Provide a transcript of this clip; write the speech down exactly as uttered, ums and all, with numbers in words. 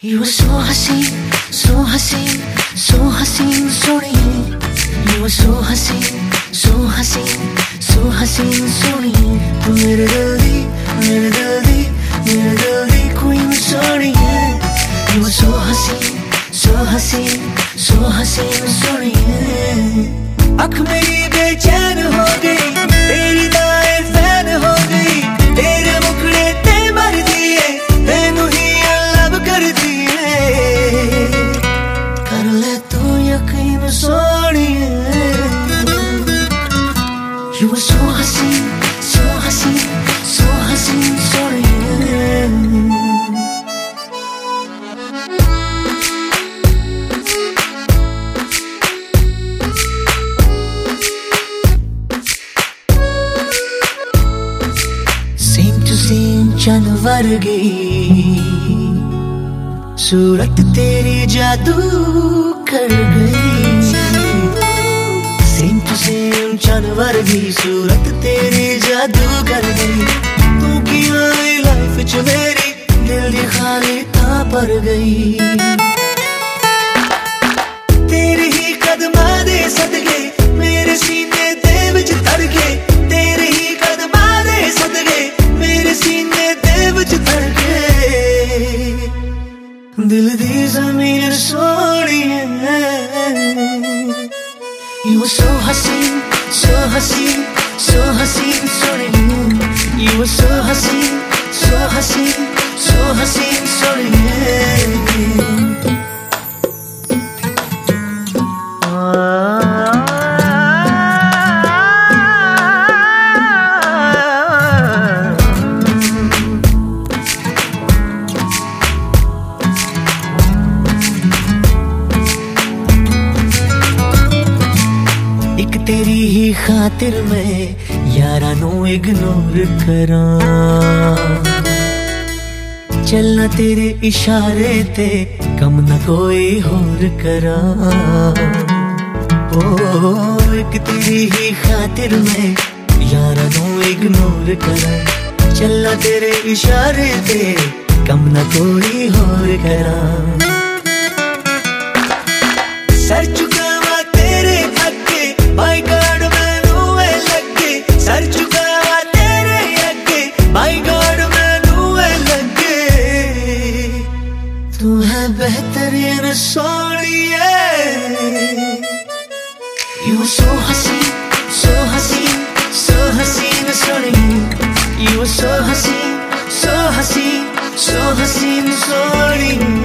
You were so hसीन, so हसीन, so हसीन सोनिए। You were so हसीन, so हसीन, so हसीन सोनिए। तू मेरे दिल दी, मेरे दिल दी, मेरे दिल दी queen सोनिए। You were so हसीन, so हसीन, so हसीन सोनिए। अख मेरी बेचैन हो गई, तेरी दाएं फैन हो गई, तेरे मुखड़े ते मर दिए, तेनू ही लव कर दिए। कर ले तू यकीन सोनिए। You were so हसीन, so हसीन, so हसीन सोनिए। चंद वर्गी सूरत तेरी जादू कर गई। सेम टू सेम चंद वर्गी सूरत तेरी जादू कर गई। तू की आई लाइफ च मेरी दिल दी खाली था पर गई। तेरे ही कदमां दे सदके मेरे सीने दे विच तर गए। तेरे ही कदमां दे सदके मेरे सीने दिल दी ज़मीन सोनिए। You were so हसीन, so हसीन, so हसीन सोनिए। You were so हसीन, so हसीन, so हसीन सोनिए। एक तेरी ही खातिर मैं यारा नू इग्नोर करां। चलना तेरे इशारे ते कम न कोई होर करां। ओ एक तेरी ही खातिर मैं यारा नू इग्नोर करां। चलना तेरे इशारे ते कम न कोई होर करां। सर चुकावा तेरे अगे माय गॉड मैनू ए लगे। सर चुकावा तेरे अगे माय गॉड मैनू ए लगे। तू है बेहतरीन सोनिए। You were so हसीन, so हसीन, so हसीन सोनिए। You were so हसीन, so हसीन, so हसीन सोनिए।